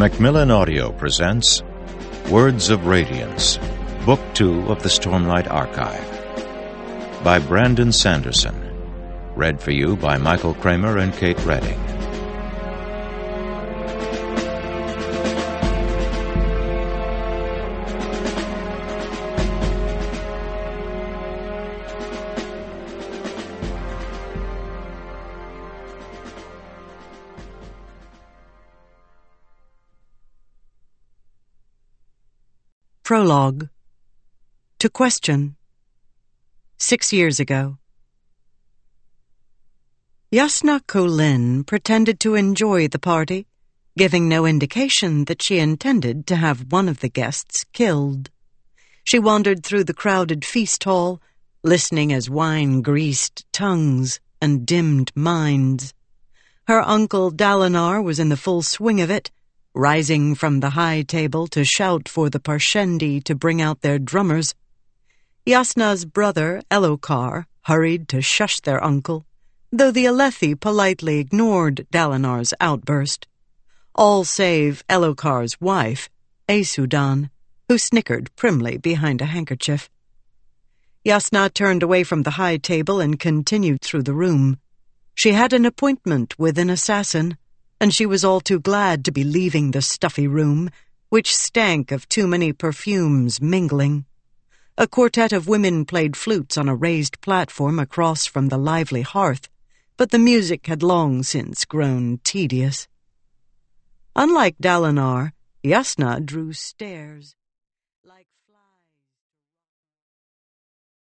Macmillan Audio presents Words of Radiance, Book 2 of the Stormlight Archive, by Brandon Sanderson. Read for you by Michael Kramer and Kate Redding. Prologue. To Question. 6 years ago. Jasna Kholin pretended to enjoy the party, giving no indication that she intended to have one of the guests killed. She wandered through the crowded feast hall, listening as wine greased tongues and dimmed minds. Her uncle Dalinar was in the full swing of it, rising from the high table to shout for the Parshendi to bring out their drummers. Jasna's brother, Elhokar, hurried to shush their uncle, though the Alethi politely ignored Dalinar's outburst. All save Elhokar's wife, Aesudan, who snickered primly behind a handkerchief. Jasna turned away from the high table and continued through the room. She had an appointment with an assassin, and she was all too glad to be leaving the stuffy room, which stank of too many perfumes mingling. A quartet of women played flutes on a raised platform across from the lively hearth, but the music had long since grown tedious. Unlike Dalinar, Jasna drew stares.